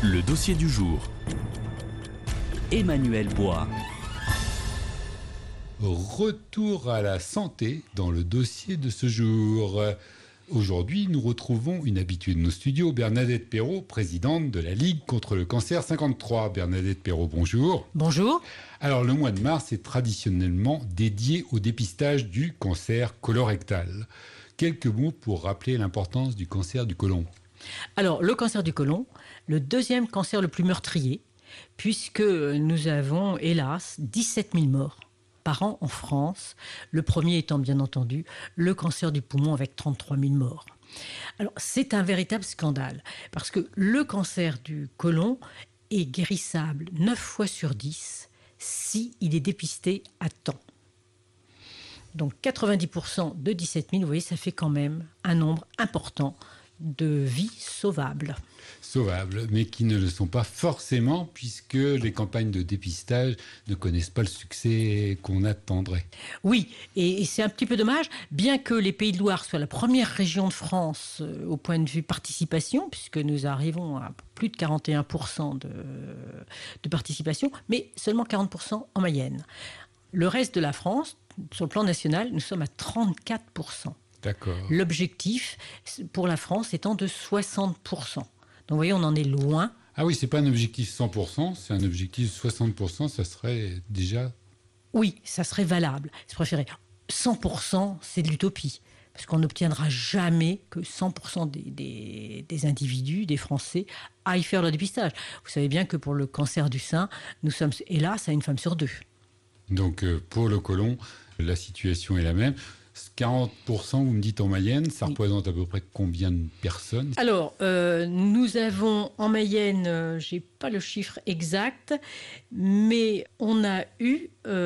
Le dossier du jour. Emmanuel Bois. Retour à la santé dans le dossier de ce jour. Aujourd'hui, nous retrouvons une habituée de nos studios, Bernadette Perrault, présidente de la Ligue contre le cancer 53. Bernadette Perrault, bonjour. Bonjour. Alors, le mois de mars est traditionnellement dédié au dépistage du cancer colorectal. Quelques mots pour rappeler l'importance du cancer du côlon. Alors, le cancer du côlon, le deuxième cancer le plus meurtrier, puisque nous avons, hélas, 17 000 morts par an en France. Le premier étant, bien entendu, le cancer du poumon avec 33 000 morts. Alors, c'est un véritable scandale, parce que le cancer du côlon est guérissable 9 fois sur 10 si il est dépisté à temps. Donc 90% de 17 000, vous voyez, ça fait quand même un nombre important de vies sauvables. Sauvables, mais qui ne le sont pas forcément, puisque les campagnes de dépistage ne connaissent pas le succès qu'on attendrait. Oui, et c'est un petit peu dommage, bien que les Pays de Loire soient la première région de France au point de vue participation, puisque nous arrivons à plus de 41% de participation, mais seulement 40% en Mayenne. Le reste de la France, sur le plan national, nous sommes à 34%. D'accord. L'objectif pour la France étant de 60%. Donc vous voyez, on en est loin. Ah oui, c'est pas un objectif 100%, c'est un objectif 60%, ça serait déjà... Oui, ça serait valable. Je préférais 100%, c'est de l'utopie. Parce qu'on n'obtiendra jamais que 100% des individus, des Français, aillent faire le dépistage. Vous savez bien que pour le cancer du sein, nous sommes, hélas, à une femme sur deux. Donc pour le côlon, la situation est la même. 40%, vous me dites en Mayenne, ça représente à peu près combien de personnes? Alors, nous avons en Mayenne, je n'ai pas le chiffre exact, mais on a eu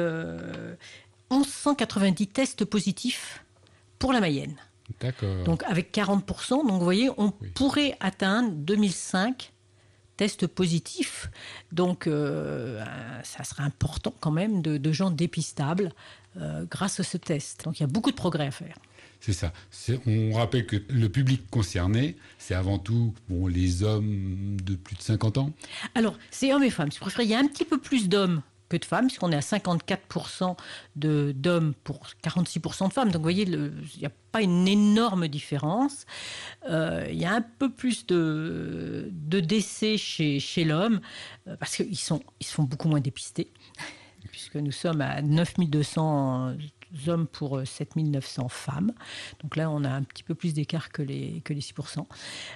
1190 tests positifs pour la Mayenne. D'accord. Donc avec 40%, donc vous voyez, on pourrait atteindre 2005 tests positifs. Donc ça serait important quand même de gens dépistables grâce à ce test. Donc il y a beaucoup de progrès à faire. C'est ça. On rappelle que le public concerné, c'est avant tout les hommes de plus de 50 ans. Alors, c'est hommes et femmes. Je préfère, il y a un petit peu plus d'hommes que de femmes, puisqu'on est à 54% d'hommes pour 46% de femmes. Donc, vous voyez, il n'y a pas une énorme différence. Il y a un peu plus de décès chez l'homme, parce qu'ils se font beaucoup moins dépister, puisque nous sommes à 9200 hommes pour 7900 femmes. Donc là, on a un petit peu plus d'écart que les 6%.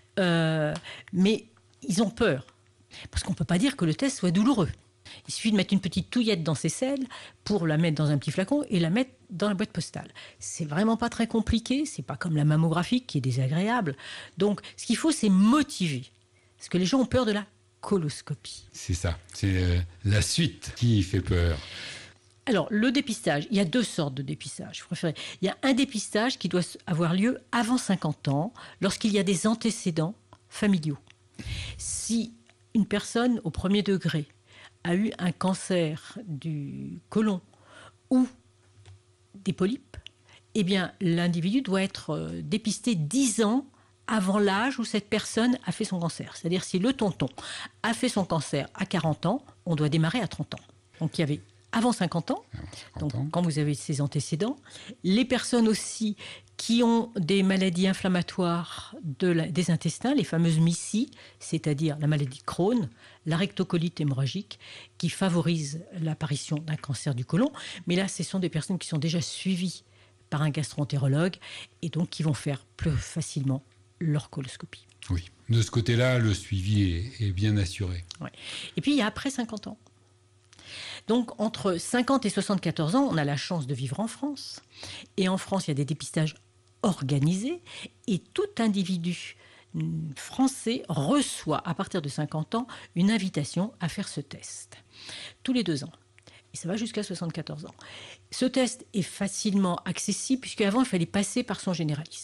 Mais ils ont peur, parce qu'on ne peut pas dire que le test soit douloureux. Il suffit de mettre une petite touillette dans ses selles pour la mettre dans un petit flacon et la mettre dans la boîte postale. C'est vraiment pas très compliqué, c'est pas comme la mammographie qui est désagréable. Donc, ce qu'il faut, c'est motiver. Parce que les gens ont peur de la coloscopie. C'est ça, c'est la suite qui fait peur. Alors, le dépistage, il y a deux sortes de dépistage. Je préfère. Il y a un dépistage qui doit avoir lieu avant 50 ans, lorsqu'il y a des antécédents familiaux. Si une personne au premier degré a eu un cancer du côlon ou des polypes, eh bien, l'individu doit être dépisté 10 ans avant l'âge où cette personne a fait son cancer. C'est-à-dire, si le tonton a fait son cancer à 40 ans, on doit démarrer à 30 ans. Donc, il y avait avant 50 ans, donc quand vous avez ces antécédents, les personnes aussi qui ont des maladies inflammatoires des intestins, les fameuses MICI, c'est-à-dire la maladie de Crohn, la rectocolite hémorragique, qui favorise l'apparition d'un cancer du côlon. Mais là, ce sont des personnes qui sont déjà suivies par un gastro-entérologue et donc qui vont faire plus facilement leur coloscopie. Oui, de ce côté-là, le suivi est bien assuré. Ouais. Et puis, il y a après 50 ans. Donc, entre 50 et 74 ans, on a la chance de vivre en France. Et en France, il y a des dépistages organisés. Et tout individu français reçoit, à partir de 50 ans, une invitation à faire ce test. Tous les 2 ans. Et ça va jusqu'à 74 ans. Ce test est facilement accessible, puisqu'avant, il fallait passer par son généraliste.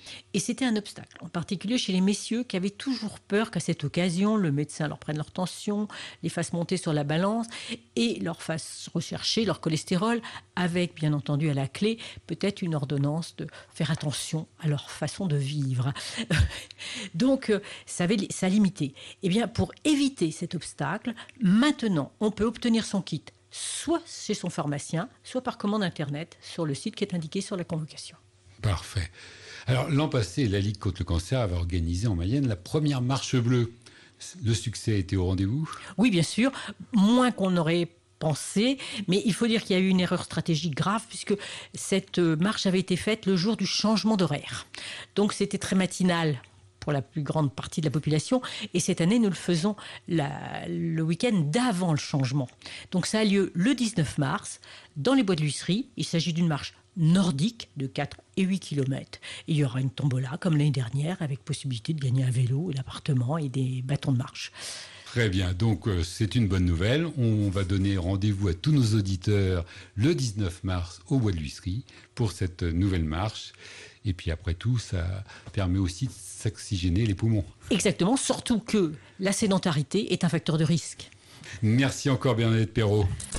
Et c'était un obstacle, en particulier chez les messieurs qui avaient toujours peur qu'à cette occasion, le médecin leur prenne leur tension, les fasse monter sur la balance et leur fasse rechercher leur cholestérol, avec bien entendu à la clé peut-être une ordonnance de faire attention à leur façon de vivre. Donc ça limitait. Eh bien, pour éviter cet obstacle, maintenant on peut obtenir son kit soit chez son pharmacien, soit par commande internet sur le site qui est indiqué sur la convocation. Parfait. Alors, l'an passé, la Ligue contre le cancer avait organisé en Mayenne la première marche bleue. Le succès a été au rendez-vous ? Oui, bien sûr, moins qu'on aurait pensé, mais il faut dire qu'il y a eu une erreur stratégique grave puisque cette marche avait été faite le jour du changement d'horaire. Donc c'était très matinal pour la plus grande partie de la population. Et cette année, nous le faisons le week-end d'avant le changement. Donc ça a lieu le 19 mars dans les bois de l'Huisserie. Il s'agit d'une marche nordique de 4 et 8 km. Il y aura une tombola comme l'année dernière avec possibilité de gagner un vélo, un appartement et des bâtons de marche. Très bien, donc c'est une bonne nouvelle. On va donner rendez-vous à tous nos auditeurs le 19 mars au bois de l'Huisserie pour cette nouvelle marche. Et puis après tout, ça permet aussi de s'oxygéner les poumons. Exactement, surtout que la sédentarité est un facteur de risque. Merci encore Bernadette Perrault.